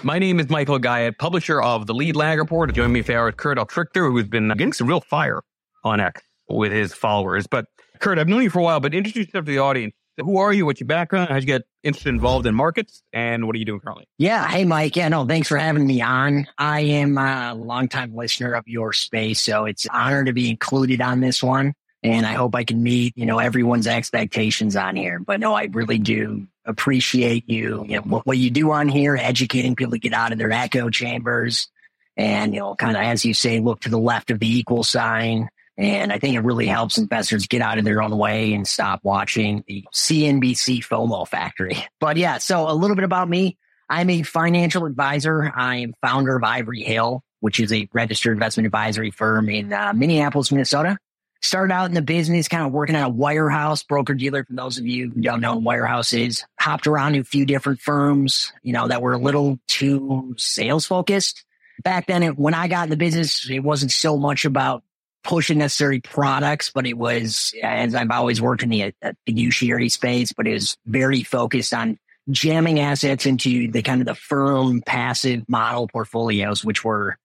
My name is Michael Guyette, publisher of the Lead Lag Report. Joining me for Kurt Altrichter, who's been getting some real fire on X with his followers. But Kurt, I've known you for a while, but introduce yourself to the audience. Who are you? What's your background? How'd you get interested, involved in markets? And what are you doing currently? Yeah. Hey, Mike. Yeah, no, thanks for having me on. I am a longtime listener of your space, so it's an honor to be included on this one. And I hope I can meet, everyone's expectations on here. But no, I really do appreciate what you do on here, educating people to get out of their echo chambers and, kind of, as you say, look to the left of the equal sign. And I think it really helps investors get out of their own way and stop watching the CNBC FOMO factory. But yeah, so a little bit about me. I'm a financial advisor. I am founder of Ivory Hill, which is a registered investment advisory firm in Minneapolis, Minnesota. Started out in the business, kind of working at a wirehouse, broker-dealer, for those of you who don't know what wirehouse is. Hopped around to a few different firms, that were a little too sales-focused. Back then, when I got in the business, it wasn't so much about pushing necessary products, but it was, as I've always worked in the fiduciary space, but it was very focused on jamming assets into the kind of the firm passive model portfolios, which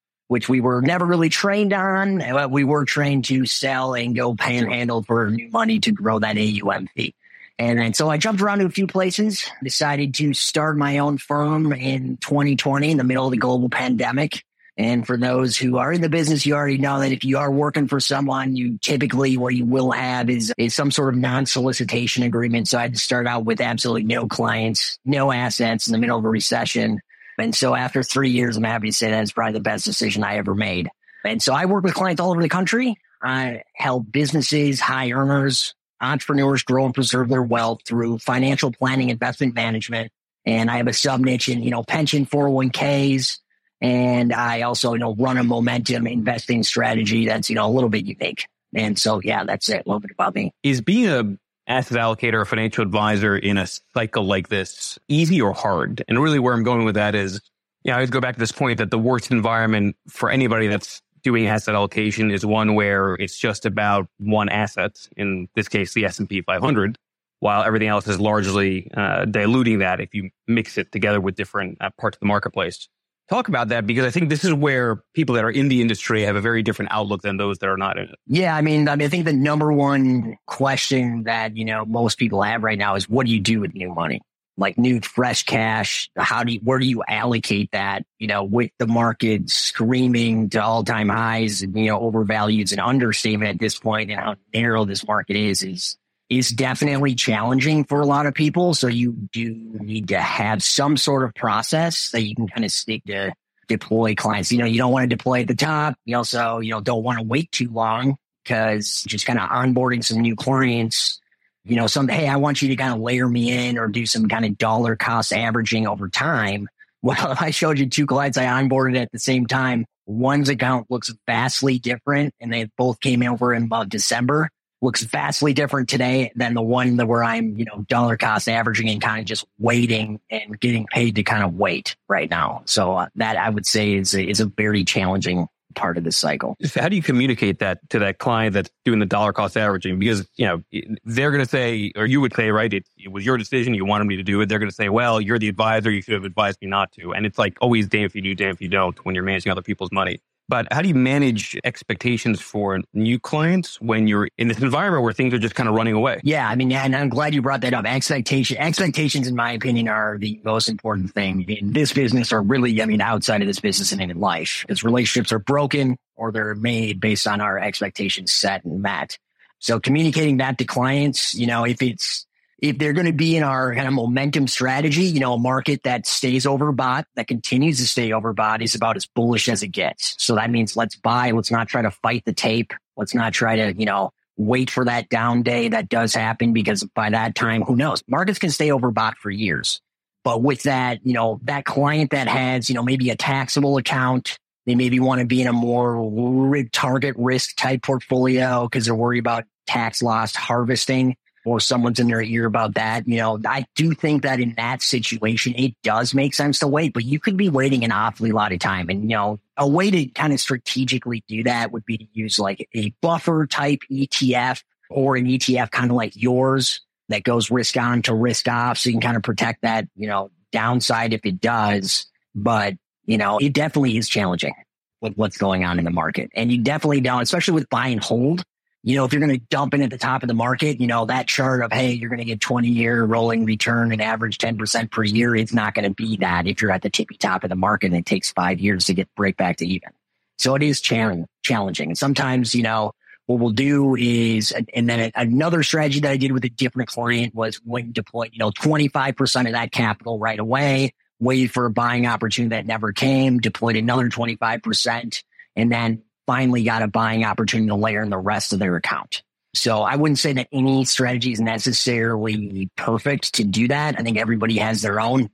we were never really trained on. We were trained to sell and go panhandle for new money to grow that AUM fee. And so I jumped around to a few places, decided to start my own firm in 2020 in the middle of the global pandemic. And for those who are in the business, you already know that if you are working for someone, you typically what you will have is some sort of non-solicitation agreement. So I had to start out with absolutely no clients, no assets in the middle of a recession. And so after 3 years, I'm happy to say that's probably the best decision I ever made. And so I work with clients all over the country. I help businesses, high earners, entrepreneurs grow and preserve their wealth through financial planning, investment management. And I have a sub niche in, pension 401ks. And I also, run a momentum investing strategy that's, a little bit unique. And so, yeah, that's it. A little bit about me. Is being a asset allocator or financial advisor in a cycle like this easy or hard? And really where I'm going with that is, I always go back to this point that the worst environment for anybody that's doing asset allocation is one where it's just about one asset, in this case, the S&P 500, while everything else is largely diluting that if you mix it together with different parts of the marketplace. Talk about that, because I think this is where people that are in the industry have a very different outlook than those that are not in it. Yeah, I think the number one question that, most people have right now is, what do you do with new money? Like new fresh cash, where do you allocate that, with the market screaming to all-time highs and, overvalued is an understatement at this point, and how narrow this market is definitely challenging for a lot of people. So you do need to have some sort of process that you can kind of stick to deploy clients. You don't want to deploy at the top. You also, don't want to wait too long, because just kind of onboarding some new clients, hey, I want you to kind of layer me in or do some kind of dollar cost averaging over time. Well, if I showed you two clients I onboarded at the same time, one's account looks vastly different, and they both came over in about December. Looks vastly different today than the one where I'm, dollar cost averaging and kind of just waiting and getting paid to kind of wait right now. So that I would say is a very challenging part of this cycle. So how do you communicate that to that client that's doing the dollar cost averaging? Because, they're going to say, or you would say, right, it was your decision. You wanted me to do it. They're going to say, well, you're the advisor. You should have advised me not to. And it's like always damn if you do, damn if you don't when you're managing other people's money. But how do you manage expectations for new clients when you're in this environment where things are just kind of running away? Yeah, and I'm glad you brought that up. Expectations, in my opinion, are the most important thing in this business, or really, outside of this business and in life. Because relationships are broken, or they're made based on our expectations set and met. So communicating that to clients, if they're going to be in our kind of momentum strategy, a market that stays overbought, that continues to stay overbought, is about as bullish as it gets. So that means let's buy. Let's not try to fight the tape. Let's not try to, wait for that down day that does happen, because by that time, who knows? Markets can stay overbought for years. But with that, that client that has, maybe a taxable account, they maybe want to be in a more target risk type portfolio because they're worried about tax loss harvesting, or someone's in their ear about that. I do think that in that situation, it does make sense to wait, but you could be waiting an awfully lot of time. And, a way to kind of strategically do that would be to use like a buffer type ETF, or an ETF kind of like yours that goes risk on to risk off. So you can kind of protect that, downside if it does. but it definitely is challenging with what's going on in the market. And you definitely don't, especially with buy and hold. If you're going to dump in at the top of the market, that chart of, hey, you're going to get 20-year rolling return and average 10% per year. It's not going to be that if you're at the tippy top of the market and it takes 5 years to get break back to even. So it is challenging. And sometimes, what we'll do is, and then another strategy that I did with a different client was when deploy, 25% of that capital right away, wait for a buying opportunity that never came, deployed another 25%, and then finally got a buying opportunity to layer in the rest of their account. So I wouldn't say that any strategy is necessarily perfect to do that. I think everybody has their own.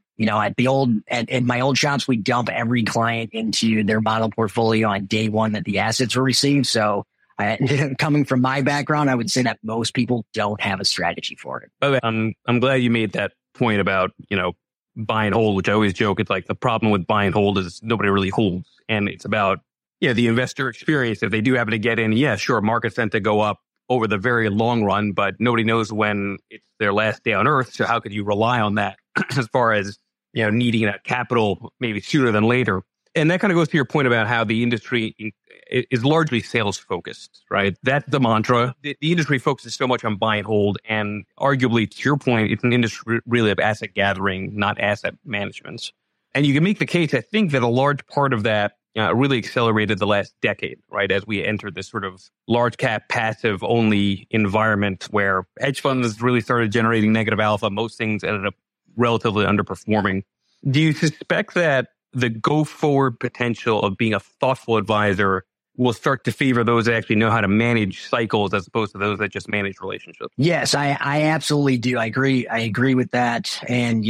At my old shops, we dump every client into their model portfolio on day one that the assets were received. So coming from my background, I would say that most people don't have a strategy for it. By the way, I'm glad you made that point about, buy and hold, which I always joke. It's like the problem with buy and hold is nobody really holds. And it's about, the investor experience. If they do happen to get in, sure, markets tend to go up over the very long run, but nobody knows when it's their last day on earth. So how could you rely on that as far as, needing that capital maybe sooner than later? And that kind of goes to your point about how the industry is largely sales focused, right? That's the mantra. The industry focuses so much on buy and hold. And arguably, to your point, it's an industry really of asset gathering, not asset management. And you can make the case, I think, that a large part of that really accelerated the last decade, right? As we entered this sort of large cap passive only environment where hedge funds really started generating negative alpha. Most things ended up relatively underperforming. Do you suspect that the go-forward potential of being a thoughtful advisor will start to favor those that actually know how to manage cycles as opposed to those that just manage relationships? Yes, I absolutely do. I agree with that. And,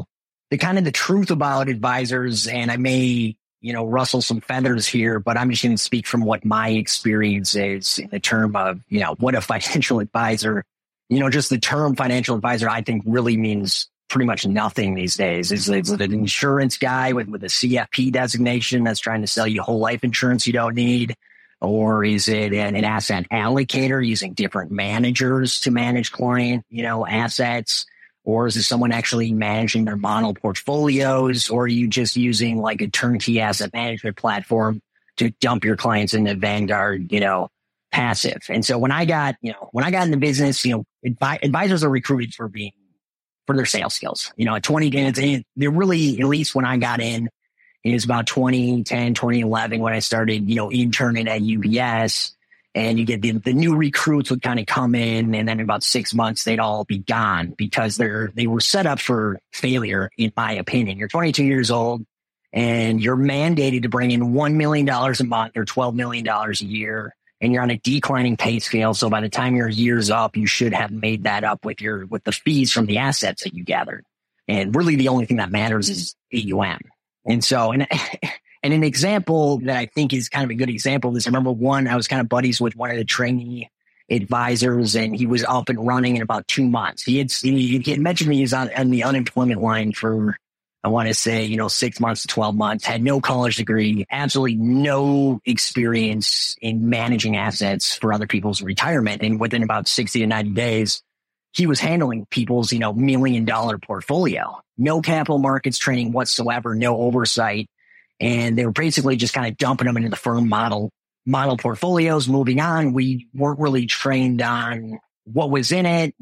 the truth about advisors, and I may, rustle some feathers here, but I'm just going to speak from what my experience is in the term of, what a financial advisor, just the term financial advisor, I think really means pretty much nothing these days. It's an insurance guy with a CFP designation that's trying to sell you whole life insurance you don't need? Or is it an asset allocator using different managers to manage client, assets? Or is it someone actually managing their model portfolios? Or are you just using like a turnkey asset management platform to dump your clients into Vanguard, passive? And so when I got into business, advisors are recruited for their sales skills. At 20, they're really, at least when I got in, it was about 2010, 2011 when I started, interning at UBS, and you get the new recruits would kind of come in, and then in about 6 months, they'd all be gone because they were set up for failure, in my opinion. You're 22 years old and you're mandated to bring in $1 million a month or $12 million a year. And you're on a declining pay scale. So by the time your year's up, you should have made that up with the fees from the assets that you gathered. And really the only thing that matters is AUM. And so, and an example that I think is kind of a good example of this, I remember I was kind of buddies with one of the trainee advisors, and he was up and running in about 2 months. He had mentioned me, he was on the unemployment line for, I want to say, 6 months to 12 months, had no college degree, absolutely no experience in managing assets for other people's retirement. And within about 60 to 90 days, he was handling people's, $1 million portfolio, no capital markets training whatsoever, no oversight. And they were basically just kind of dumping them into the firm model portfolios. Moving on, we weren't really trained on what was in it,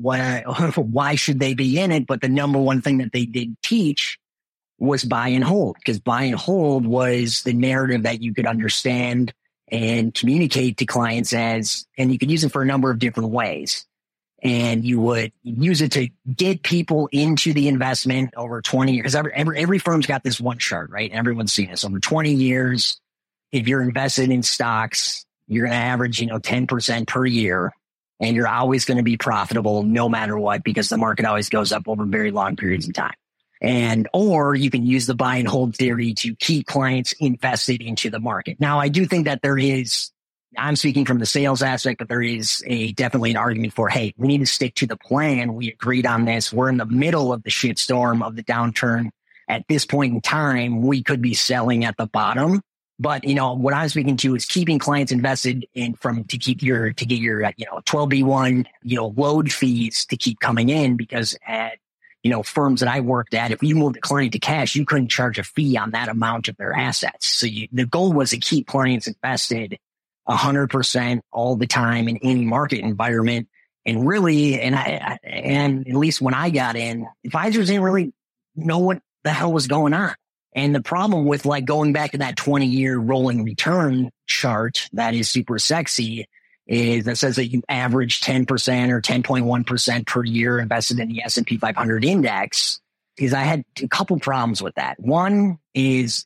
why should they be in it. But the number one thing that they did teach was buy and hold, because buy and hold was the narrative that you could understand and communicate to clients and you could use it for a number of different ways. And you would use it to get people into the investment over 20 years. Every firm's got this one chart, right? Everyone's seen this. Over 20 years, if you're invested in stocks, you're going to average, 10% per year, and you're always going to be profitable no matter what, because the market always goes up over very long periods of time. Or you can use the buy and hold theory to keep clients invested into the market. Now, I do think that I'm speaking from the sales aspect, but there is definitely an argument for, hey, we need to stick to the plan. We agreed on this. We're in the middle of the shitstorm of the downturn. At this point in time, we could be selling at the bottom. But, what I'm speaking to is keeping clients invested to get your 12B1, load fees to keep coming in, because firms that I worked at, if you moved a client to cash, you couldn't charge a fee on that amount of their assets. So the goal was to keep clients invested 100% all the time in any market environment. And really, and at least when I got in, advisors didn't really know what the hell was going on. And the problem with like going back to that 20-year rolling return chart that is super sexy is that says that you average 10% or 10.1% per year invested in the S&P 500 index, is I had a couple problems with that. One is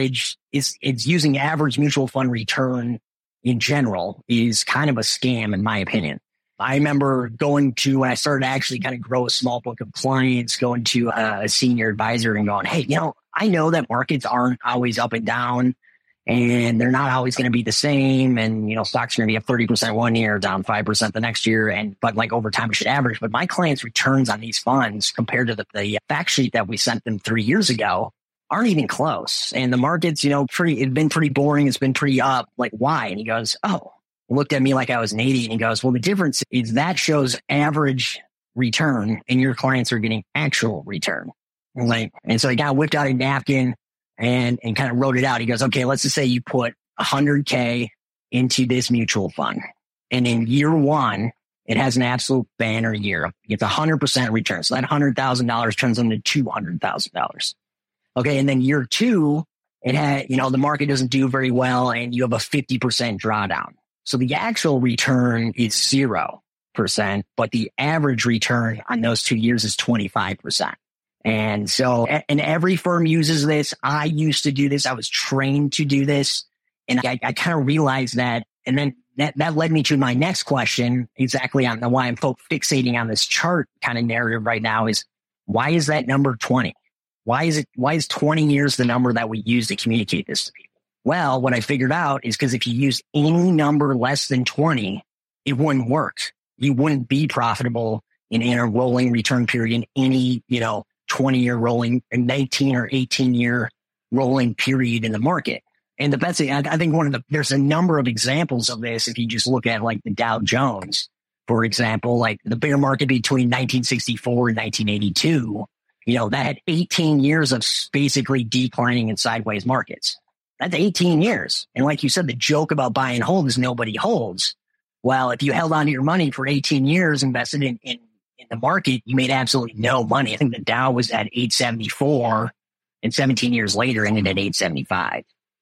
it's using average mutual fund return in general is kind of a scam in my opinion. I remember when I started to actually kind of grow a small book of clients, going to a senior advisor and going, hey, I know that markets aren't always up and down and they're not always going to be the same. And, stocks are going to be up 30% one year, down 5% the next year. But like over time, it should average. But my clients' returns on these funds compared to the fact sheet that we sent them 3 years ago aren't even close. And the market's, it's been pretty boring. It's been pretty up. Like, why? And he goes, looked at me like I was an idiot. And he goes, well, the difference is that shows average return and your clients are getting actual return. And so he kind of whipped out a napkin and kind of wrote it out. He goes, okay, let's just say you put $100K into this mutual fund. And in year one, it has an absolute banner year. It gets 100% return. So that $100,000 turns into $200,000. Okay. And then year two, it had, the market doesn't do very well and you have a 50% drawdown. So the actual return is 0%, but the average return on those 2 years is 25%. And so, and every firm uses this. I used to do this. I was trained to do this. And I kind of realized that. And then that led me to my next question, exactly on why I'm fixating on this chart kind of narrative right now is why is that number 20? Why is 20 years the number that we use to communicate this to people? Well, what I figured out is because if you use any number less than 20, it wouldn't work. You wouldn't be profitable in a rolling return period, any, 20-year rolling, 19 or 18-year rolling period in the market. And the best thing, I think there's a number of examples of this. If you just look at like the Dow Jones, for example, like the bear market between 1964 and 1982, that had 18 years of basically declining and sideways markets. That's 18 years. And like you said, the joke about buy and hold is nobody holds. Well, if you held on to your money for 18 years invested in the market, you made absolutely no money. I think the Dow was at 874 and 17 years later ended at 875.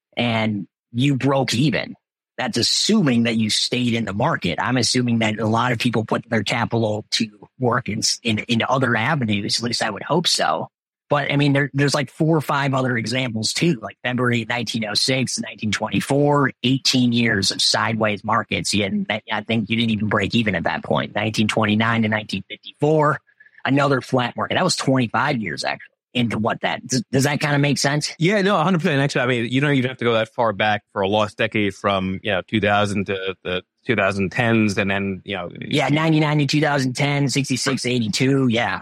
And you broke even. That's assuming that you stayed in the market. I'm assuming that a lot of people put their capital to work into other avenues. At least I would hope so. But I mean, there's like 4 or 5 other examples too, like February 1906, 1924, 18 years of sideways markets. I think you didn't even break even at that point. 1929 to 1954, another flat market. That was 25 years actually into does that kind of make sense? Yeah, no, 100%. Actually, I mean, you don't even have to go that far back for a lost decade from, 2000 to the 2010s and then, Yeah, 99 to 2010, 66, 82. Yeah.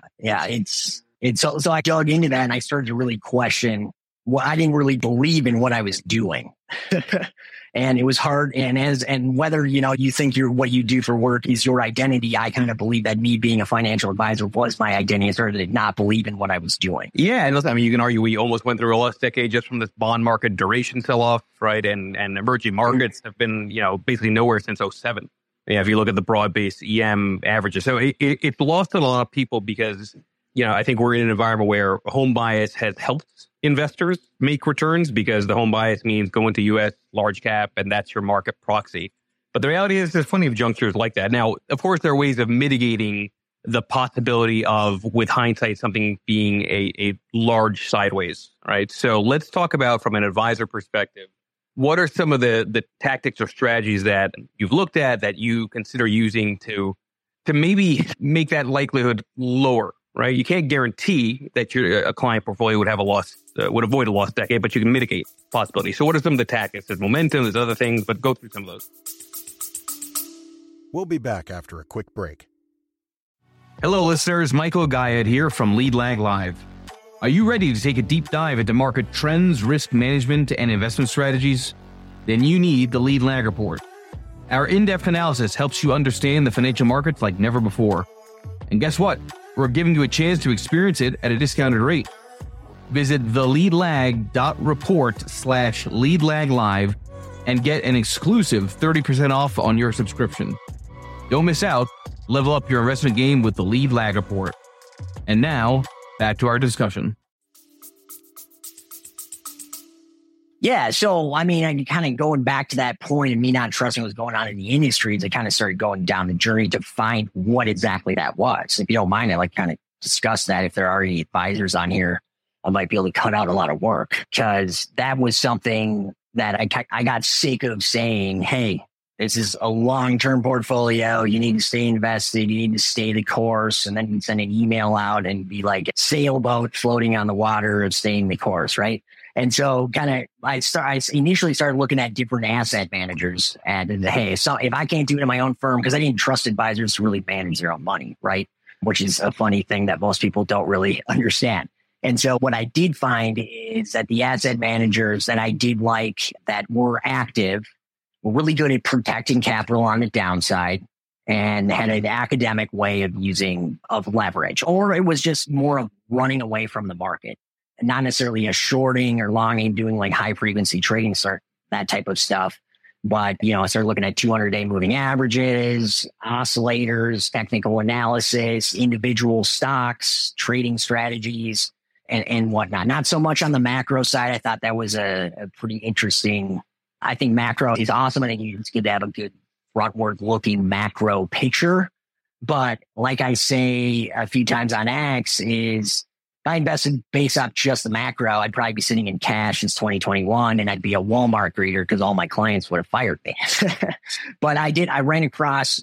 So I dug into that and I started to really question I didn't really believe in what I was doing. And it was hard. And whether, you think what you do for work is your identity, I kind of believe that me being a financial advisor was my identity. I started to not believe in what I was doing. Yeah. And listen, I mean, you can argue we almost went through a last decade just from this bond market duration sell-off, right? And emerging markets have been, basically nowhere since 2007. Yeah. If you look at the broad-based EM averages. So it's lost on a lot of people because, I think we're in an environment where home bias has helped investors make returns because the home bias means going to U.S. large cap and that's your market proxy. But the reality is there's plenty of junctures like that. Now, of course, there are ways of mitigating the possibility of, with hindsight, something being a large sideways, right? So let's talk about, from an advisor perspective, what are some of the tactics or strategies that you've looked at that you consider using to maybe make that likelihood lower? Right, you can't guarantee that a client portfolio would have would avoid a lost decade, but you can mitigate possibility. So, what are some of the tactics? There's momentum, there's other things, but go through some of those. We'll be back after a quick break. Hello, listeners. Michael Guyette here from Lead Lag Live. Are you ready to take a deep dive into market trends, risk management, and investment strategies? Then you need the Lead Lag Report. Our in-depth analysis helps you understand the financial markets like never before. And guess what? we're giving you a chance to experience it at a discounted rate. Visit theleadlag.report/leadlaglive and get an exclusive 30% off on your subscription. Don't miss out. Level up your investment game with the Lead Lag Report. And now, back to our discussion. Yeah. So, I mean, I kind of going back to that point of me not trusting what's going on in the industries, I kind of started going down the journey to find what exactly that was. If you don't mind, I'd like to kind of discuss that. If there are any advisors on here, I might be able to cut out a lot of work, because that was something that I got sick of saying, hey, this is a long-term portfolio. You need to stay invested. You need to stay the course. And then you send an email out and be like a sailboat floating on the water of staying the course, right? And so I initially started looking at different asset managers and hey, so if I can't do it in my own firm, because I didn't trust advisors to really manage their own money, right? Which is a funny thing that most people don't really understand. And so what I did find is that the asset managers that I did like that were active were really good at protecting capital on the downside and had an academic way of leverage, or it was just more of running away from the market and not necessarily a shorting or longing, doing like high frequency trading, that type of stuff. But, I started looking at 200-day moving averages, oscillators, technical analysis, individual stocks, trading strategies, and whatnot. Not so much on the macro side. I thought that was a pretty interesting. I think macro is awesome. I think it's good to have a good frontward looking macro picture. But like I say a few times on X is, if I invested based off just the macro, I'd probably be sitting in cash since 2021 and I'd be a Walmart greeter because all my clients would have fired me. But I ran across,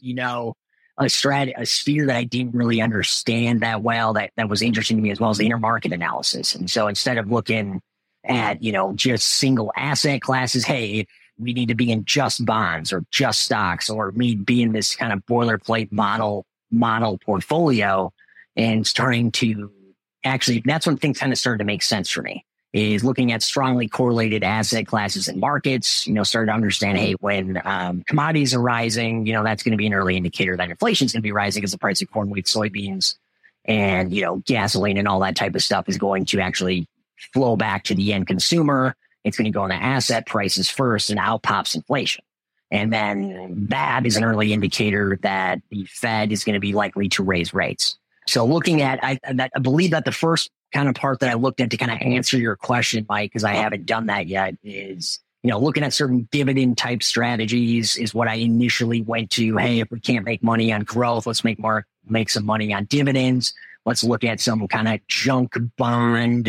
a sphere that I didn't really understand that well, that was interesting to me, as well as the intermarket analysis. And so instead of looking at, just single asset classes, hey, if we need to be in just bonds or just stocks, or me be in this kind of boilerplate model portfolio, and starting to actually, that's when things kind of started to make sense for me, is looking at strongly correlated asset classes and markets, started to understand, hey, when commodities are rising, that's going to be an early indicator that inflation is going to be rising, as the price of corn, wheat, soybeans, and, gasoline and all that type of stuff is going to actually flow back to the end consumer. It's going to go into asset prices first, and out pops inflation. And then that is an early indicator that the Fed is going to be likely to raise rates. So looking at, I believe that the first kind of part that I looked at to kind of answer your question, Mike, because I haven't done that yet, is, looking at certain dividend type strategies is what I initially went to. Hey, if we can't make money on growth, let's make some money on dividends. Let's look at some kind of junk bond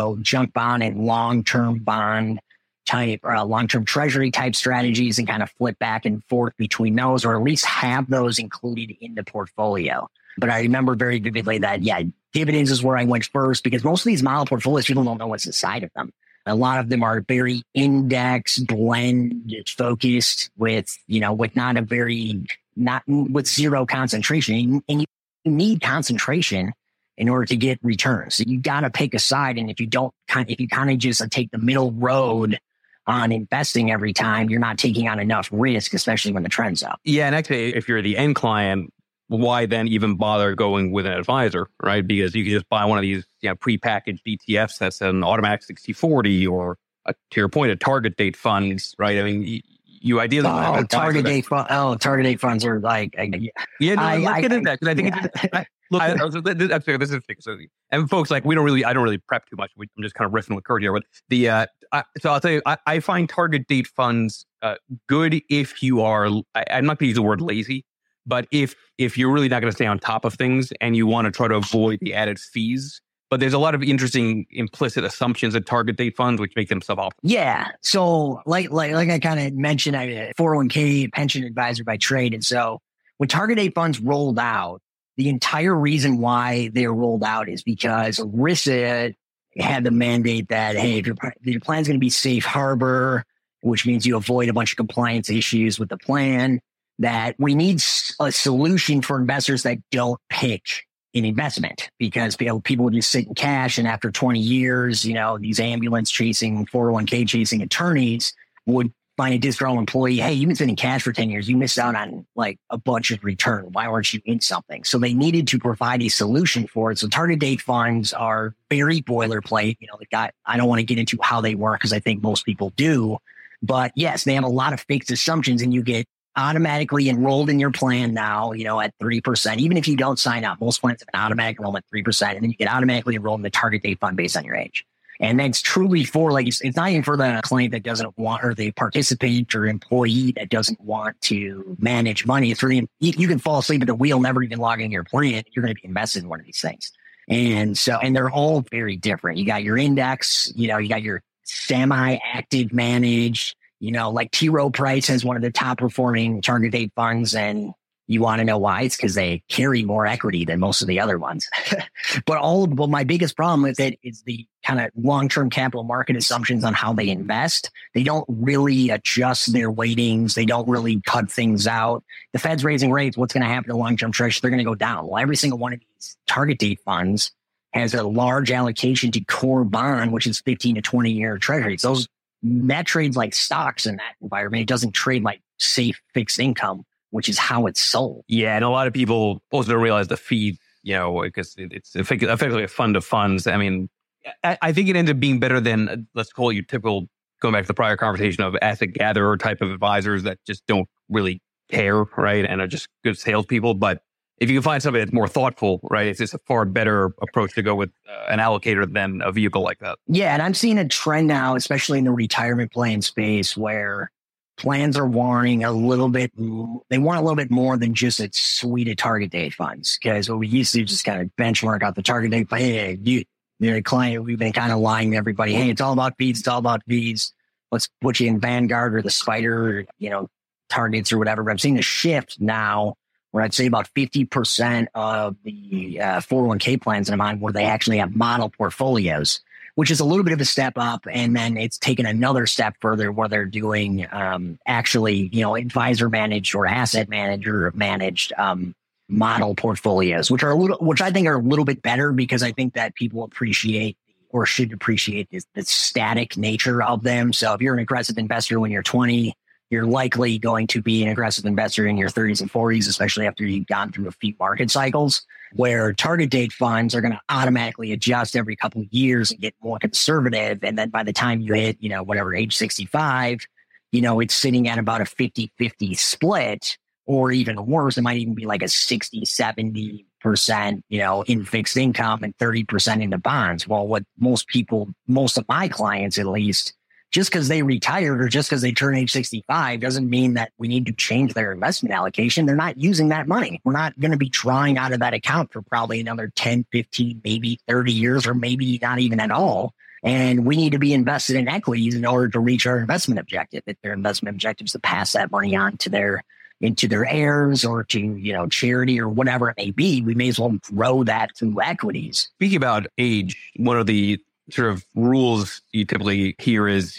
and long-term bond type, long-term treasury type strategies, and kind of flip back and forth between those, or at least have those included in the portfolio. But I remember very vividly that, dividends is where I went first, because most of these model portfolios, people don't know what's inside of them. A lot of them are very index blend focused with with zero concentration. And you need concentration in order to get returns. So you got to pick a side. And if you kind of just take the middle road on investing every time, you're not taking on enough risk, especially when the trend's up. Yeah. And actually, if you're the end client, why then even bother going with an advisor, right? Because you can just buy one of these prepackaged ETFs that's an automatic 60-40, or to your point, a target date funds, right? I mean, you ideally target date funds are like let's get into that, because I think this is and folks, like, I don't really prep too much. I'm just kind of riffing with Kurt here, but so I'll tell you, I find target date funds good if you are, I'm not going to use the word lazy, but if you're really not going to stay on top of things and you want to try to avoid the added fees. But there's a lot of interesting implicit assumptions at target date funds, which make them suboptimal. Yeah. So like I kind of mentioned, I'm a 401k pension advisor by trade. And so when target date funds rolled out, the entire reason why they rolled out is because ERISA had the mandate that, hey, if your plan's going to be safe harbor, which means you avoid a bunch of compliance issues with the plan, that we need a solution for investors that don't pick an investment, because people would just sit in cash, and after 20 years, these ambulance chasing 401k chasing attorneys would find a disgruntled employee, hey, you've been spending cash for 10 years. You missed out on like a bunch of return. Why weren't you in something? So they needed to provide a solution for it. So target date funds are very boilerplate. I don't want to get into how they work because I think most people do. But yes, they have a lot of fixed assumptions and you get automatically enrolled in your plan now, at 3%. Even if you don't sign up, most plans have an automatic enrollment 3%. And then you get automatically enrolled in the target date fund based on your age. And that's truly for it's not even for the client that doesn't want, or the participant or employee that doesn't want to manage money. It's really, you can fall asleep at the wheel, never even log into your plan. You're going to be invested in one of these things. And they're all very different. You got your index, you got your semi-active managed, like T. Rowe Price has one of the top performing target date funds. And you want to know why? It's because they carry more equity than most of the other ones. But my biggest problem with it is the kind of long-term capital market assumptions on how they invest. They don't really adjust their weightings. They don't really cut things out. The Fed's raising rates. What's going to happen to long-term treasuries? They're going to go down. Well, every single one of these target date funds has a large allocation to core bond, which is 15 to 20-year treasuries. That trades like stocks in that environment. It doesn't trade like safe fixed income, which is how it's sold. Yeah, and a lot of people also don't realize the fee, because it's effectively a fund of funds. I mean, I think it ends up being better than, let's call it your typical, going back to the prior conversation, of asset gatherer type of advisors that just don't really care, right, and are just good salespeople. But if you can find somebody that's more thoughtful, right, it's just a far better approach to go with an allocator than a vehicle like that. Yeah, and I'm seeing a trend now, especially in the retirement plan space, where plans are wanting a little bit more than just a suite of target date funds. Because what we used to just kind of benchmark out the target date, but hey, you're a client, we've been kind of lying to everybody. Hey, it's all about fees. It's all about fees. Let's put you in Vanguard or the Spider, targets or whatever. But I'm seeing a shift now where I'd say about 50% of the 401k plans that I'm on, where they actually have model portfolios, which is a little bit of a step up. And then it's taken another step further where they're doing advisor managed or asset manager managed model portfolios, which I think are a little bit better, because I think that people appreciate or should appreciate the static nature of them. So if you're an aggressive investor when you're 20, you're likely going to be an aggressive investor in your 30s and 40s, especially after you've gone through a few market cycles, where target date funds are going to automatically adjust every couple of years and get more conservative. And then by the time you hit, age 65, it's sitting at about a 50-50 split, or even worse, it might even be like a 60-70%, in fixed income and 30% into bonds. Well, what most of my clients at least, just because they retired or just because they turn age 65 doesn't mean that we need to change their investment allocation. They're not using that money. We're not going to be drawing out of that account for probably another 10, 15, maybe 30 years, or maybe not even at all. And we need to be invested in equities in order to reach our investment objective. If their investment objective is to pass that money on to into their heirs or to, charity or whatever it may be, we may as well grow that through equities. Speaking about age, one of the sort of rules you typically hear is,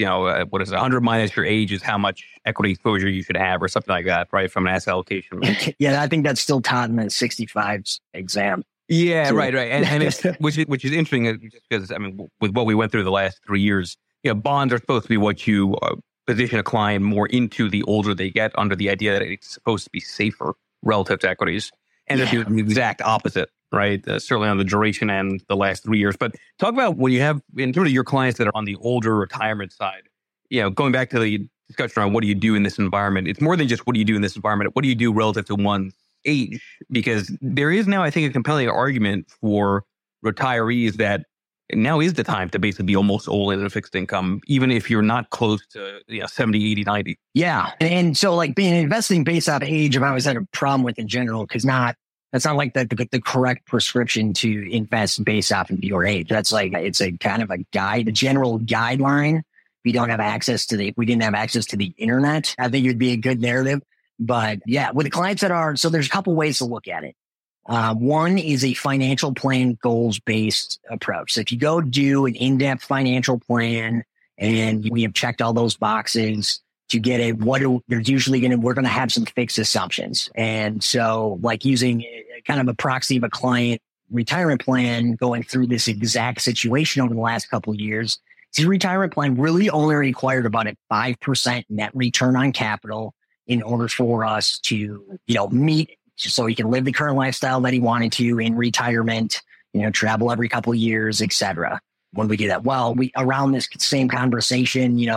100 minus your age is how much equity exposure you should have, or something like that, right? From an asset allocation. Yeah, I think that's still taught in the 65's exam. Yeah, so. Right. And it's, which is interesting, just because, with what we went through the last 3 years, bonds are supposed to be what you position a client more into the older they get, under the idea that it's supposed to be safer relative to equities. And they're doing the exact opposite. Right. Certainly on the duration and the last 3 years. But talk about what you have in terms of your clients that are on the older retirement side, going back to the discussion around what do you do in this environment? It's more than just what do you do in this environment? What do you do relative to one's age? Because there is now, I think, a compelling argument for retirees that now is the time to basically be almost all in a fixed income, even if you're not close to 70, 80, 90. Yeah. And so like being investing based off age, I've always had a problem with in general, because that's not like the correct prescription to invest based off of your age. That's like, it's a kind of a guide, a general guideline. If we didn't have access to the internet, I think it'd be a good narrative. But yeah, with the clients so there's a couple ways to look at it. One is a financial plan goals-based approach. So if you go do an in-depth financial plan and we have checked all those boxes to get we're going to have some fixed assumptions. And so like using kind of a proxy of a client retirement plan going through this exact situation over the last couple of years, His retirement plan really only required about a 5% net return on capital in order for us to, meet, so he can live the current lifestyle that he wanted to in retirement, travel every couple of years, etc. When we do that, well, around this same conversation, he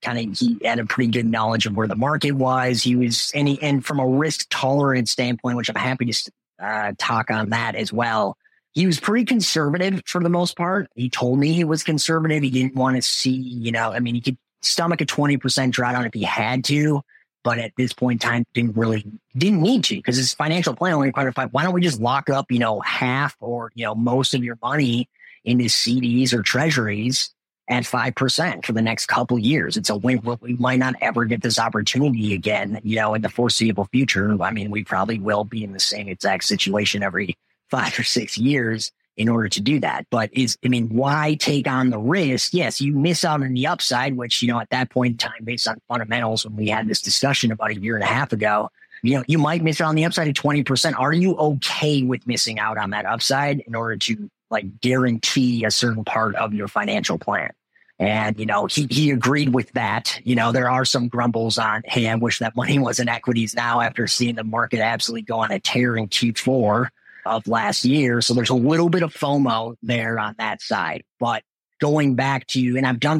had a pretty good knowledge of where the market was. And from a risk tolerance standpoint, which I'm happy to talk on that as well. He was pretty conservative for the most part. He told me he was conservative. He didn't want to see, he could stomach a 20% drawdown if he had to, but at this point in time, didn't need to, because his financial plan only required why don't we just lock up, half or, most of your money into CDs or treasuries at 5% for the next couple of years. It's a win. We might not ever get this opportunity again, in the foreseeable future. I mean, we probably will be in the same exact situation every 5 or 6 years in order to do that. But why take on the risk? Yes, you miss out on the upside, which, at that point in time, based on fundamentals, when we had this discussion about a year and a half ago, you might miss out on the upside of 20%. Are you okay with missing out on that upside in order to guarantee a certain part of your financial plan? And, he agreed with that. There are some grumbles on, hey, I wish that money was in equities now after seeing the market absolutely go on a tear in Q4 of last year. So there's a little bit of FOMO there on that side. But going back to, and I've done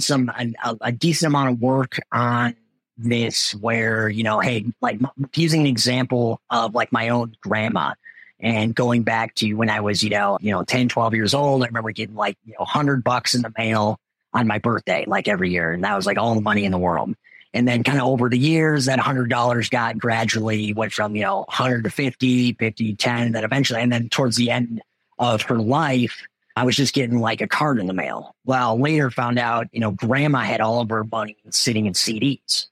a decent amount of work on this where, hey, using an example of my own grandma and going back to when I was, 10, 12 years old, I remember getting $100 in the mail on my birthday, every year. And that was all the money in the world. And then kind of over the years, that $100 gradually went from, 100 to 50, 50 to 10, then eventually, and then towards the end of her life, I was just getting a card in the mail. Well, later found out, grandma had all of her money sitting in CDs,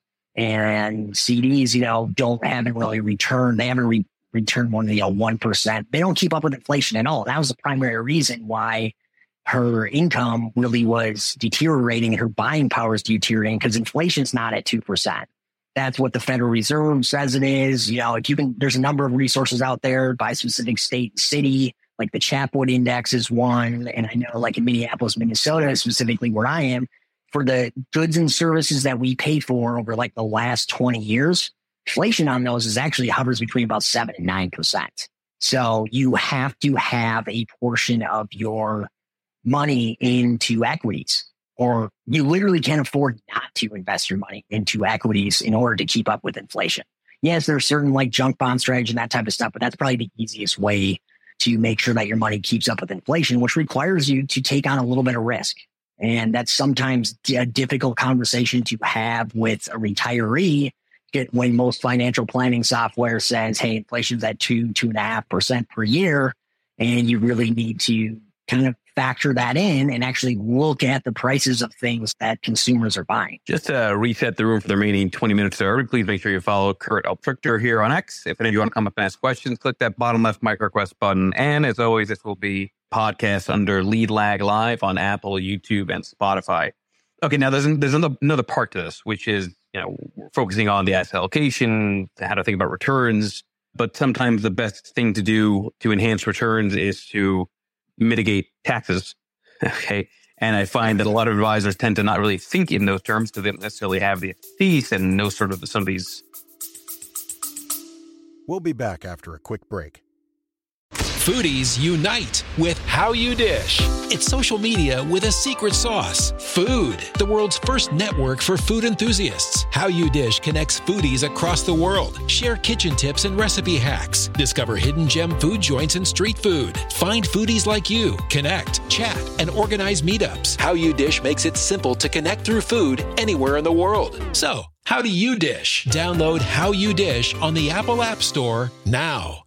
and CDs, haven't really returned. They haven't returned more than 1%. They don't keep up with inflation at all. That was the primary reason why her income really was deteriorating and her buying power is deteriorating, because inflation's not at 2%. That's what the Federal Reserve says it is. There's a number of resources out there by specific state and city, the Chapwood Index is one. And I know in Minneapolis, Minnesota, specifically where I am, for the goods and services that we pay for over the last 20 years, inflation on those is actually hovers between about 7 and 9%. So you have to have a portion of your money into equities, or you literally can't afford not to invest your money into equities in order to keep up with inflation. Yes, there's certain junk bond strategy and that type of stuff, but that's probably the easiest way to make sure that your money keeps up with inflation, which requires you to take on a little bit of risk. And that's sometimes a difficult conversation to have with a retiree when most financial planning software says, hey, inflation's at 2.5% per year. And you really need to kind of factor that in and actually look at the prices of things that consumers are buying. Just to reset the room for the remaining 20 minutes there, please make sure you follow Kurt Altrichter here on X. If any of you want to come up and ask questions, click that bottom left mic request button. And as always, this will be podcast under Lead Lag Live on Apple, YouTube, and Spotify. Okay, now there's another part to this, which is, we're focusing on the asset allocation, how to think about returns. But sometimes the best thing to do to enhance returns is to mitigate taxes. Okay. And I find that a lot of advisors tend to not really think in those terms because they don't necessarily have the expertise and know some of these. We'll be back after a quick break. Foodies unite with How You Dish. It's social media with a secret sauce. Food, the world's first network for food enthusiasts. How You Dish connects foodies across the world. Share kitchen tips and recipe hacks. Discover hidden gem food joints and street food. Find foodies like you. Connect, chat, and organize meetups. How You Dish makes it simple to connect through food anywhere in the world. So, how do you dish? Download How You Dish on the Apple App Store now.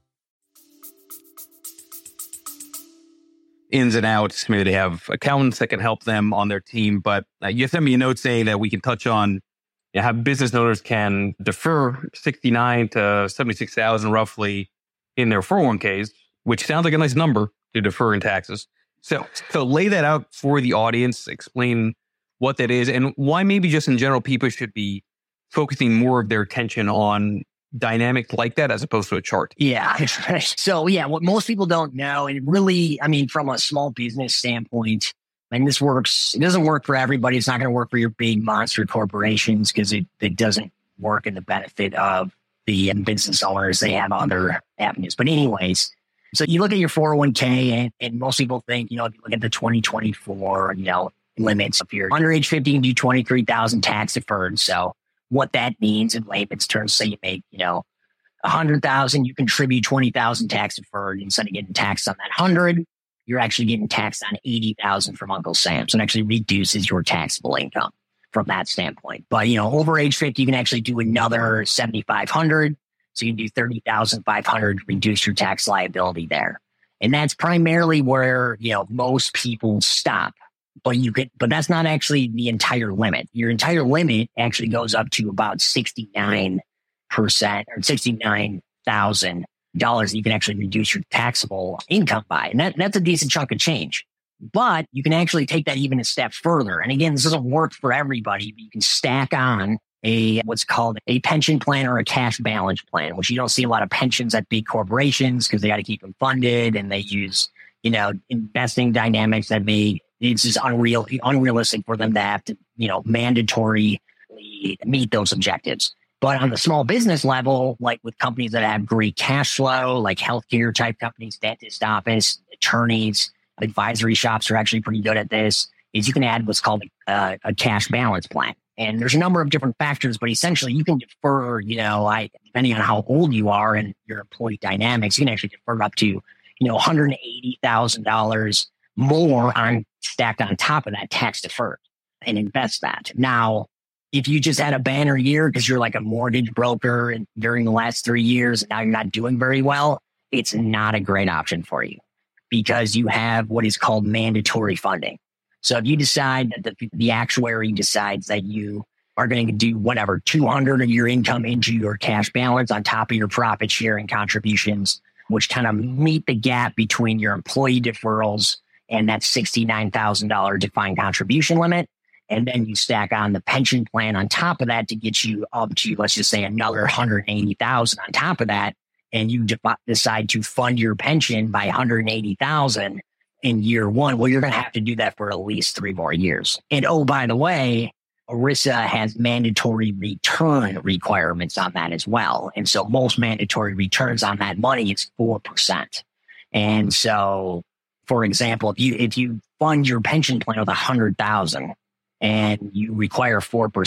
Ins and outs. Maybe they have accountants that can help them on their team. But you sent me a note saying that we can touch on how business owners can defer 69 to 76,000 roughly in their 401ks, which sounds like a nice number to defer in taxes. So lay that out for the audience, explain what that is and why maybe just in general people should be focusing more of their attention on dynamics like that as opposed to a chart. Yeah. So what most people don't know, and really, from a small business standpoint, And this works. It doesn't work for everybody. It's not going to work for your big monster corporations because it doesn't work in the benefit of the business owners. They have other avenues. But anyways, so you look at your 401k and most people think, if you look at the 2024, limits, if you're under age 50, you can do 23,000 tax deferred. So what that means in layman's terms, say you make, 100,000, you contribute 20,000 tax deferred. Instead of getting taxed on that 100, you're actually getting taxed on 80,000 from Uncle Sam. So it actually reduces your taxable income from that standpoint. But, over age 50, you can actually do another 7,500. So you can do 30,500, reduce your tax liability there. And that's primarily where, most people stop. But that's not actually the entire limit. Your entire limit actually goes up to about 69% or $69,000 that you can actually reduce your taxable income by. And that's a decent chunk of change. But you can actually take that even a step further. And again, this doesn't work for everybody, but you can stack on what's called a pension plan or a cash balance plan, which you don't see a lot of pensions at big corporations because they got to keep them funded and they use, investing dynamics that it's just unrealistic for them to have to, mandatorily meet those objectives. But on the small business level, like with companies that have great cash flow, like healthcare type companies, dentist office, attorneys, advisory shops are actually pretty good at this, is you can add what's called a cash balance plan. And there's a number of different factors, but essentially you can defer, depending on how old you are and your employee dynamics, you can actually defer up to, $180,000 more stacked on top of that tax deferred and invest that. Now, if you just had a banner year because you're like a mortgage broker and during the last 3 years and now you're not doing very well, it's not a great option for you because you have what is called mandatory funding. So if you decide that the actuary decides that you are going to do whatever, 200 of your income into your cash balance on top of your profit sharing contributions, which kind of meet the gap between your employee deferrals and that $69,000 defined contribution limit. And then you stack on the pension plan on top of that to get you up to, let's just say, another 180,000 on top of that. And you decide to fund your pension by 180,000 in year one. Well, you're going to have to do that for at least 3 more years. And oh, by the way, ERISA has mandatory return requirements on that as well. And so most mandatory returns on that money is 4%. And so, for example, if you fund your pension plan with 100,000 and you require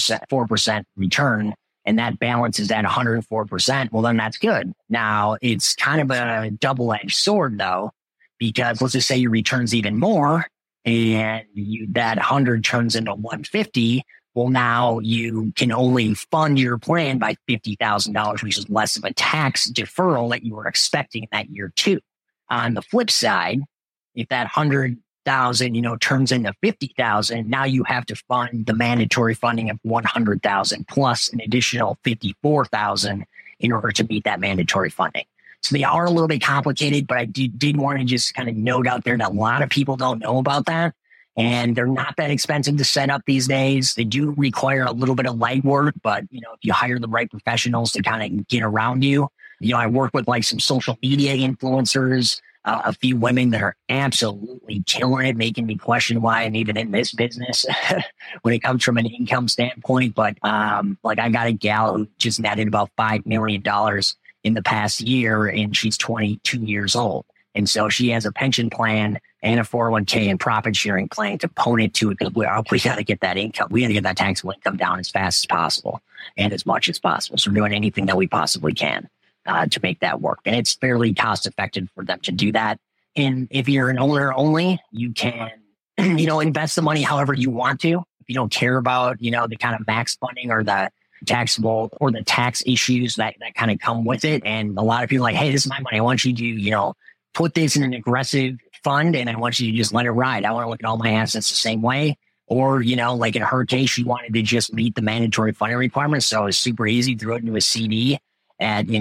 4% return, and that balance is at 104%, well, then that's good. Now, it's kind of a double-edged sword, though, because let's just say your return's even more and that 100 turns into 150. Well, now you can only fund your plan by $50,000, which is less of a tax deferral that you were expecting in that year too. On the flip side, if that 100,000, turns into 50,000, now you have to fund the mandatory funding of 100,000 plus an additional 54,000 in order to meet that mandatory funding. So they are a little bit complicated, but I did want to just kind of note out there that a lot of people don't know about that. And they're not that expensive to set up these days. They do require a little bit of legwork, but if you hire the right professionals to kind of get around you, I work with like some social media influencers, a few women that are absolutely killing it, making me question why I'm even in this business when it comes from an income standpoint. But like I got a gal who just netted about $5 million in the past year, and she's 22 years old. And so she has a pension plan and a 401k and profit sharing plan to pone it to it because we got to get that income. We got to get that taxable income down as fast as possible and as much as possible. So we're doing anything that we possibly can to make that work. And it's fairly cost effective for them to do that. And if you're an owner only, you can, invest the money however you want to. If you don't care about, the kind of max funding or the taxable or the tax issues that kind of come with it. And a lot of people are like, hey, this is my money. I want you to, put this in an aggressive fund and I want you to just let it ride. I want to look at all my assets the same way. Or, like in her case, she wanted to just meet the mandatory funding requirements. So it's super easy. Throw it into a CD at, at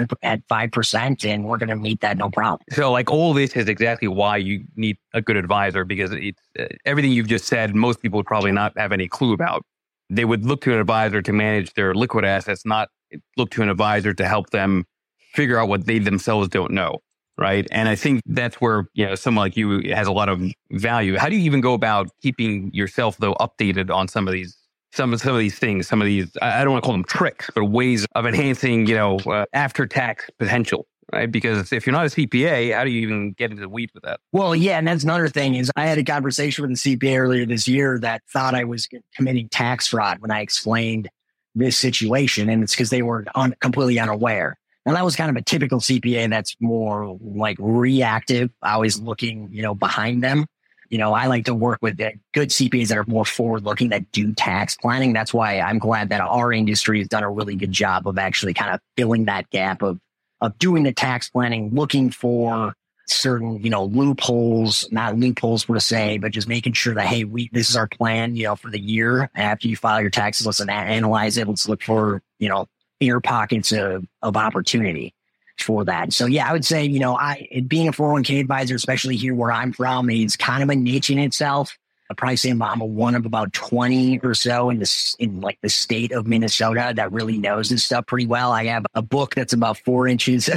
5%, and we're going to meet that no problem. So like all this is exactly why you need a good advisor, because it's everything you've just said, most people would probably not have any clue about. They would look to an advisor to manage their liquid assets, not look to an advisor to help them figure out what they themselves don't know. right? And I think that's where, someone like you has a lot of value. How do you even go about keeping yourself, though, updated on some of these things, some of these, I don't want to call them tricks, but ways of enhancing, after-tax potential, right? Because if you're not a CPA, how do you even get into the weeds with that? Well, yeah, and that's another thing is I had a conversation with a CPA earlier this year that thought I was committing tax fraud when I explained this situation, and it's because they were completely unaware. And that was kind of a typical CPA that's more like reactive, always looking, behind them. I like to work with good CPAs that are more forward-looking, that do tax planning. That's why I'm glad that our industry has done a really good job of actually kind of filling that gap of doing the tax planning, looking for certain, loopholes, not loopholes per se, but just making sure that, hey, this is our plan, for the year. After you file your taxes, let's analyze it. Let's look for, air pockets of opportunity for that. So yeah, I would say, being a 401k advisor, especially here where I'm from, is kind of a niche in itself. I'd probably say I'm one of about 20 or so in the state of Minnesota that really knows this stuff pretty well. I have a book that's about 4 inches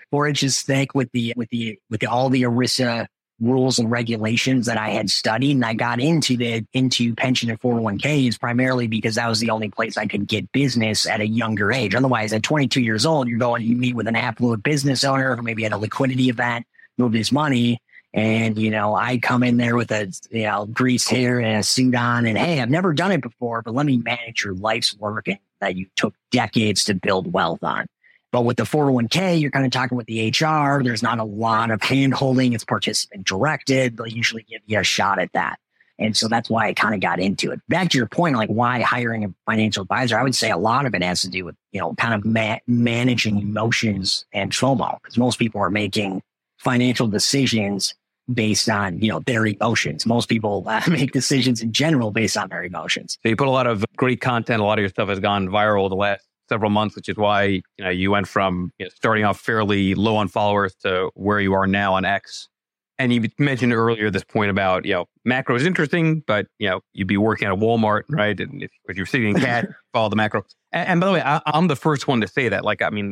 thick with all the ERISA rules and regulations that I had studied. And I got into pension and 401ks primarily because that was the only place I could get business at a younger age. Otherwise, at 22 years old, you meet with an affluent business owner who maybe had a liquidity event, moved his money. And, I come in there with a, greased hair and a suit on and, hey, I've never done it before, but let me manage your life's work that you took decades to build wealth on. But with the 401k, you're kind of talking with the HR. There's not a lot of hand holding. It's participant directed. They'll usually give you a shot at that. And so that's why I kind of got into it. Back to your point, like why hiring a financial advisor, I would say a lot of it has to do with, kind of managing emotions and FOMO, because most people are making financial decisions based on, their emotions. Most people make decisions in general based on their emotions. So you put a lot of great content. A lot of your stuff has gone viral the last several months, which is why, you went from starting off fairly low on followers to where you are now on X. And you mentioned earlier this point about, macro is interesting, but, you'd be working at a Walmart, right? And if you're sitting in cash, follow the macro. And by the way, I'm the first one to say that.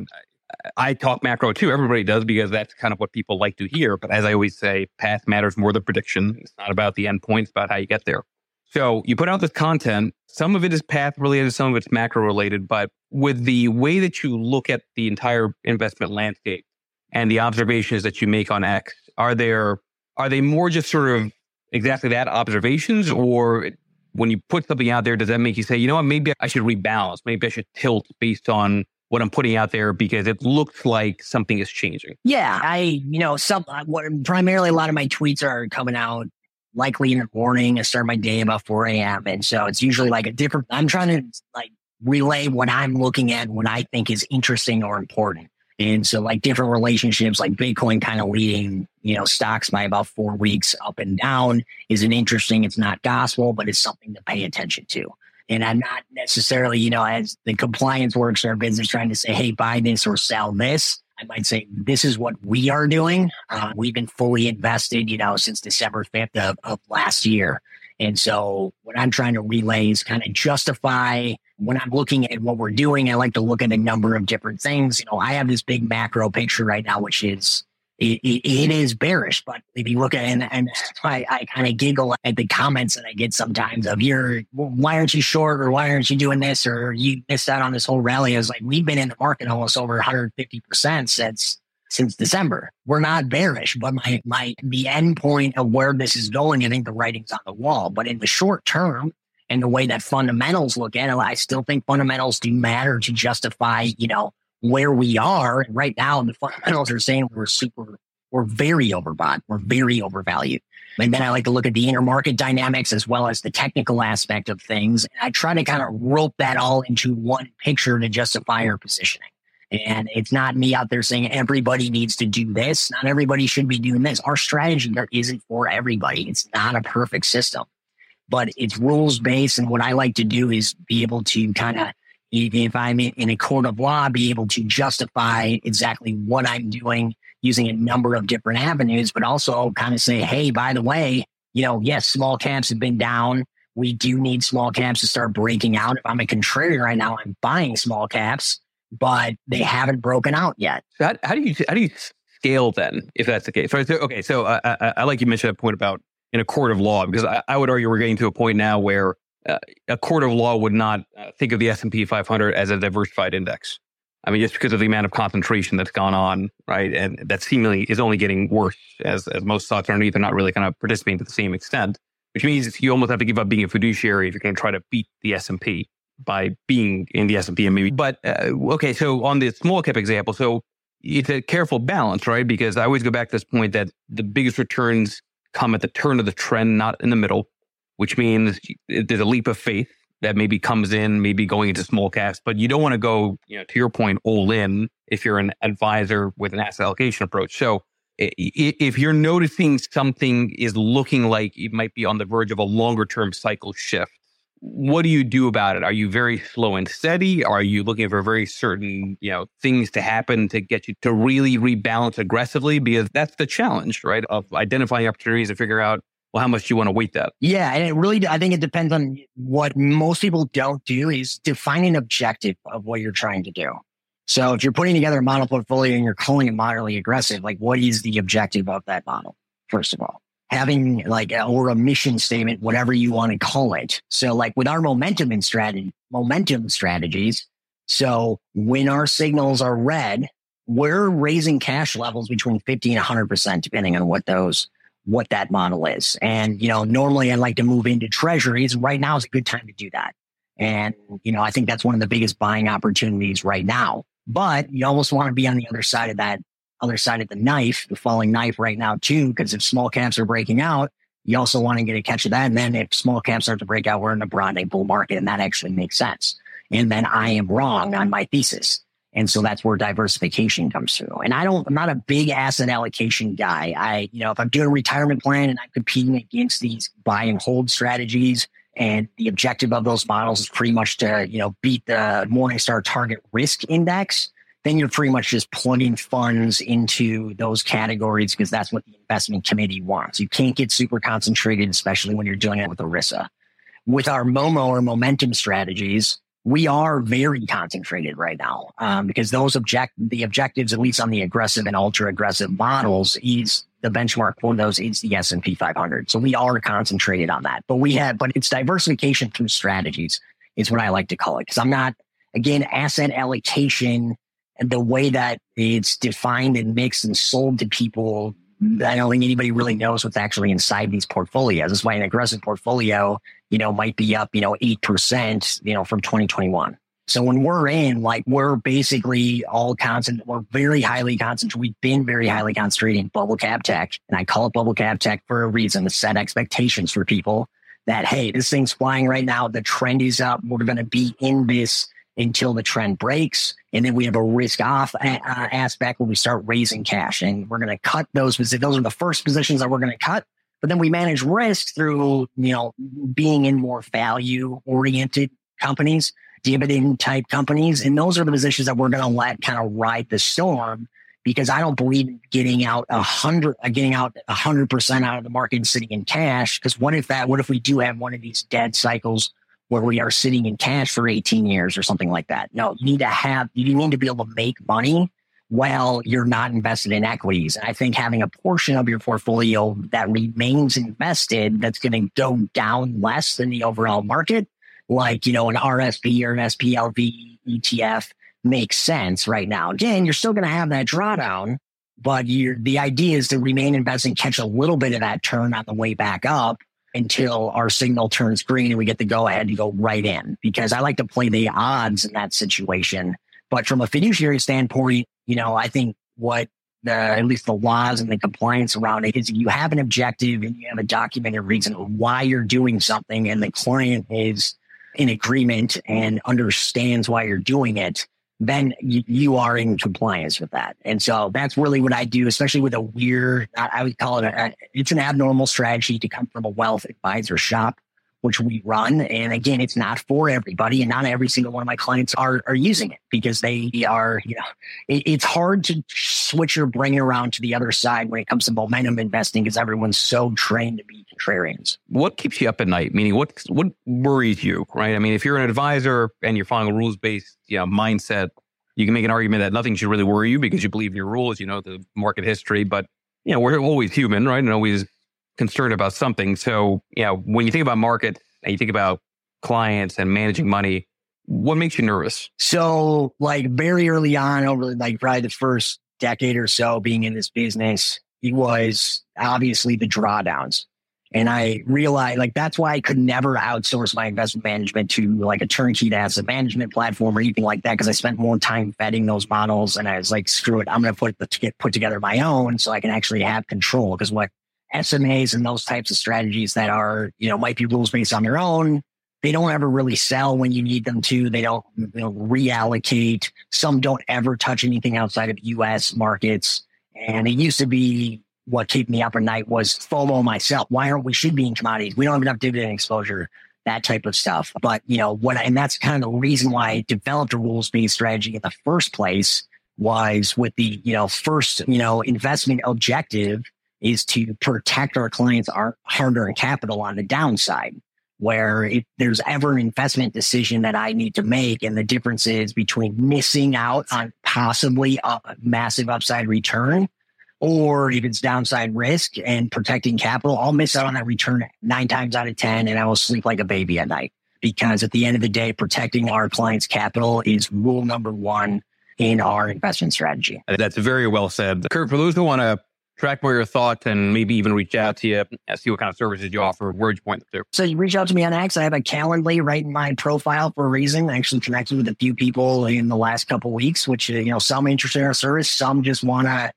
I talk macro too. Everybody does, because that's kind of what people like to hear. But as I always say, path matters more than prediction. It's not about the end point. It's about how you get there. So you put out this content. Some of it is path related, some of it's macro related. But with the way that you look at the entire investment landscape and the observations that you make on X, are they more just sort of exactly that, observations? Or when you put something out there, does that make you say, what, maybe I should rebalance. Maybe I should tilt based on what I'm putting out there because it looks like something is changing? Yeah, primarily a lot of my tweets are coming out likely in the morning. I start my day about 4 a.m. And so it's usually I'm trying to relay what I'm looking at, what I think is interesting or important. And so different relationships, like Bitcoin kind of leading, stocks by about 4 weeks up and down isn't interesting. It's not gospel, but it's something to pay attention to. And I'm not necessarily, as the compliance works in our business, trying to say, hey, buy this or sell this. I might say, this is what we are doing. We've been fully invested, since December 5th of last year. And so what I'm trying to relay is kind of justify when I'm looking at what we're doing. I like to look at a number of different things. I have this big macro picture right now, which is, it is bearish, but if you look at it, and that's why I kind of giggle at the comments that I get sometimes of why aren't you short, or why aren't you doing this, or you missed out on this whole rally. I was like, we've been in the market almost over 150% since December. We're not bearish, but the end point of where this is going, I think the writing's on the wall. But in the short term, and the way that fundamentals look at it, I still think fundamentals do matter to justify, where we are. And right now, the fundamentals are saying we're very overbought. We're very overvalued. And then I like to look at the intermarket dynamics as well as the technical aspect of things. And I try to kind of rope that all into one picture to justify our positioning. And it's not me out there saying everybody needs to do this. Not everybody should be doing this. Our strategy isn't for everybody. It's not a perfect system, but it's rules based. And what I like to do is be able to kind of, if I'm in a court of law, be able to justify exactly what I'm doing using a number of different avenues, but also kind of say, hey, by the way, yes, small caps have been down. We do need small caps to start breaking out. If I'm a contrarian right now, I'm buying small caps, but they haven't broken out yet. So how do you scale then, if that's the case? So I like you mentioned a point about in a court of law, because I would argue we're getting to a point now where a court of law would not think of the S&P 500 as a diversified index. I mean, just because of the amount of concentration that's gone on, right? And that seemingly is only getting worse as most stocks underneath are not really kind of participating to the same extent, which means you almost have to give up being a fiduciary if you're going to try to beat the S&P by being in the S&P and maybe. But okay, so on the small cap example, so it's a careful balance, right? Because I always go back to this point that the biggest returns come at the turn of the trend, not in the middle, which means there's a leap of faith that maybe comes in, maybe going into small caps, but you don't want to go, to your point, all in if you're an advisor with an asset allocation approach. So if you're noticing something is looking like it might be on the verge of a longer term cycle shift, what do you do about it? Are you very slow and steady? Are you looking for very certain, things to happen to get you to really rebalance aggressively? Because that's the challenge, right? Of identifying opportunities and figure out, well, how much do you want to weight that? Yeah. And I think it depends on what most people don't do is define an objective of what you're trying to do. So if you're putting together a model portfolio and you're calling it moderately aggressive, like what is the objective of that model? First of all, having or a mission statement, whatever you want to call it. So like with our momentum strategies. So when our signals are red, we're raising cash levels between 50 and 100%, depending on what that model is. And, normally I like to move into treasuries. Right now is a good time to do that. And, I think that's one of the biggest buying opportunities right now. But you almost want to be on the other side of the knife, the falling knife right now too, because if small caps are breaking out, you also want to get a catch of that. And then if small caps start to break out, we're in a broad day bull market, and that actually makes sense. And then I am wrong on my thesis. And so that's where diversification comes through. And I'm not a big asset allocation guy. If I'm doing a retirement plan and I'm competing against these buy and hold strategies, and the objective of those models is pretty much to, beat the Morningstar target risk index, then you're pretty much just plugging funds into those categories because that's what the investment committee wants. You can't get super concentrated, especially when you're doing it with ERISA. With our MOMO or momentum strategies, we are very concentrated right now because the objectives, at least on the aggressive and ultra aggressive models, is the benchmark for those is the S&P 500. So we are concentrated on that, but it's diversification through strategies is what I like to call it. Because I'm not, again, asset allocation and the way that it's defined and mixed and sold to people. I don't think anybody really knows what's actually inside these portfolios. That's why an aggressive portfolio, might be up, 8%, from 2021. So when we're in, we're basically all constant, we're very highly concentrated. We've been very highly concentrated in bubble cap tech. And I call it bubble cap tech for a reason, to set expectations for people that, hey, this thing's flying right now. The trend is up. We're going to be in this until the trend breaks. And then we have a risk off aspect where we start raising cash, and we're going to cut those. Those are the first positions that we're going to cut. But then we manage risk through, being in more value oriented companies, dividend type companies. And those are the positions that we're going to let kind of ride the storm, because I don't believe in getting out 100% out of the market and sitting in cash. Because what if we do have one of these dead cycles where we are sitting in cash for 18 years or something like that? No, you need to be able to make money while you're not invested in equities. And I think having a portion of your portfolio that remains invested, that's going to go down less than the overall market, like, an RSP or an SPLV ETF makes sense right now. Again, you're still going to have that drawdown, but the idea is to remain invested, catch a little bit of that turn on the way back up until our signal turns green and we get the go ahead to go right in, because I like to play the odds in that situation. But from a fiduciary standpoint, I think at least the laws and the compliance around it is, you have an objective and you have a documented reason why you're doing something, and the client is in agreement and understands why you're doing it, then you are in compliance with that. And so that's really what I do, especially with a weird, I would call it, it's an abnormal strategy to come from a wealth advisor shop, which we run. And again, it's not for everybody, and not every single one of my clients are using it, because they are, it's hard to switch your brain around to the other side when it comes to momentum investing, because everyone's so trained to be contrarians. What keeps you up at night? Meaning what worries you, right? I mean, if you're an advisor and you're following a rules-based, mindset, You can make an argument that nothing should really worry you because you believe in your rules, you know, the market history, but we're always human, right? And always concerned about something. So, when you think about market and you think about clients and managing money, what makes you nervous? So very early on, over probably the first decade or so being in this business, it was obviously the drawdowns. And I realized that's why I could never outsource my investment management to a turnkey asset management platform or anything like that, because I spent more time vetting those models. And I was like, screw it, I'm going to put together my own so I can actually have control. Because what SMAs and those types of strategies that are, might be rules based on their own, they don't ever really sell when you need them to. They don't reallocate. Some don't ever touch anything outside of U.S. markets. And it used to be what kept me up at night was FOMO myself. Why aren't we should be in commodities? We don't have enough dividend exposure, that type of stuff. But, and that's kind of the reason why I developed a rules-based strategy in the first place was with the, first, investment objective is to protect our clients' hard-earned capital on the downside, where if there's ever an investment decision that I need to make and the difference is between missing out on possibly a massive upside return or if it's downside risk and protecting capital, I'll miss out on that return 9 times out of 10 and I will sleep like a baby at night. Because at the end of the day, protecting our clients' capital is rule number 1 in our investment strategy. That's very well said. Kurt, for those who want to track more your thoughts and maybe even reach out to you and see what kind of services you offer, where'd you point them to? So you reach out to me on X. I have a Calendly right in my profile for a reason. I actually connected with a few people in the last couple of weeks, which, some interested in our service, some just want to,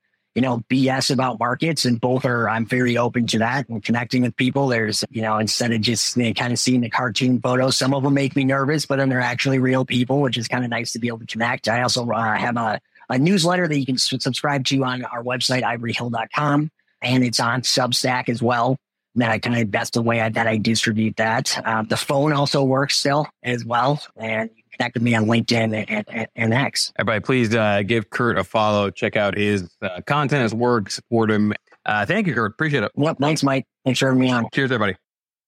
BS about markets, and both are, I'm very open to that and connecting with people. There's, instead of just kind of seeing the cartoon photos, some of them make me nervous, but then they're actually real people, which is kind of nice to be able to connect. I also have a newsletter that you can subscribe to on our website, ivoryhill.com, and it's on Substack as well. That's the way that I distribute that. The phone also works still as well, and you can connect with me on LinkedIn and X. Everybody, please give Kurt a follow. Check out his content, his work, support him. Thank you, Kurt. Appreciate it. Yep. Thanks, Mike. Thanks for having me on. Cheers, everybody.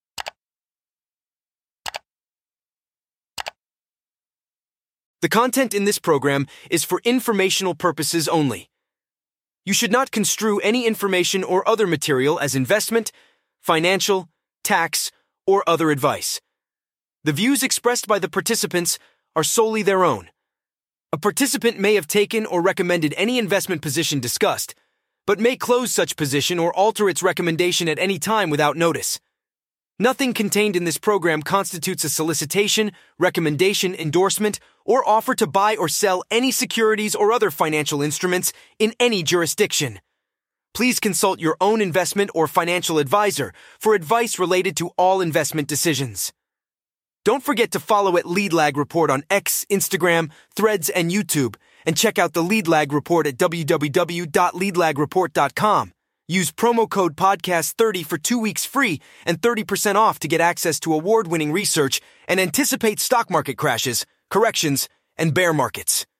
The content in this program is for informational purposes only. You should not construe any information or other material as investment, financial, tax, or other advice. The views expressed by the participants are solely their own. A participant may have taken or recommended any investment position discussed, but may close such position or alter its recommendation at any time without notice. Nothing contained in this program constitutes a solicitation, recommendation, endorsement, or offer to buy or sell any securities or other financial instruments in any jurisdiction. Please consult your own investment or financial advisor for advice related to all investment decisions. Don't forget to follow at Lead Lag Report on X, Instagram, Threads, and YouTube, and check out the Lead Lag Report at www.leadlagreport.com. Use promo code podcast30 for 2 weeks free and 30% off to get access to award-winning research and anticipate stock market crashes, corrections, and bear markets.